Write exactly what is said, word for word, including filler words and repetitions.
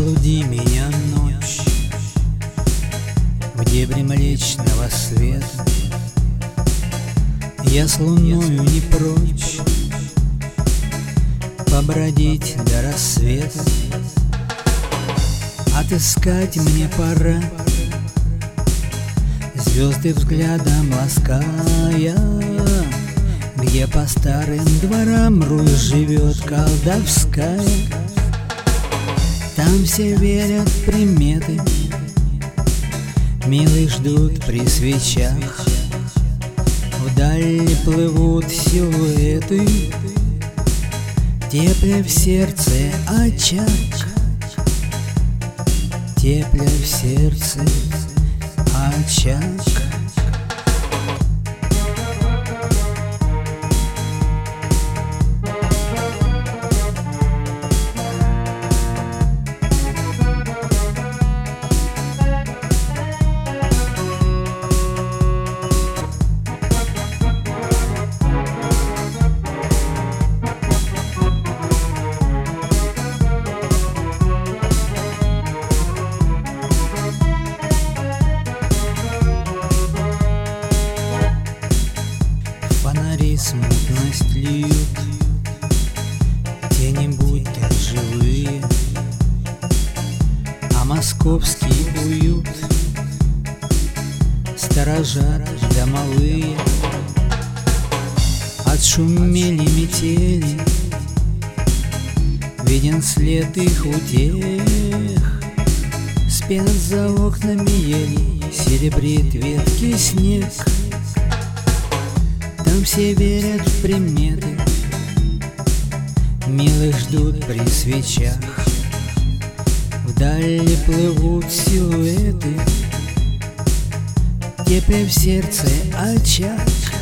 Заблуди меня, ночь, в дебри млечного света. Я с луною не прочь побродить до рассвета. Отыскать мне пора, звезды взглядом лаская, где по старым дворам Русь живет колдовская. Там все верят в приметы, милых ждут при свечах. Вдаль плывут силуэты, тепля в сердце очаг, тепля в сердце очаг. Смутность льют, тени будто живые, а московский уют сторожат домовые. Отшумели метели, виден след их утех. Спят за окнами ели, серебрит ветки снег. Там все верят в приметы, милых ждут при свечах. Вдали плывут силуэты, тепля в сердце очаг.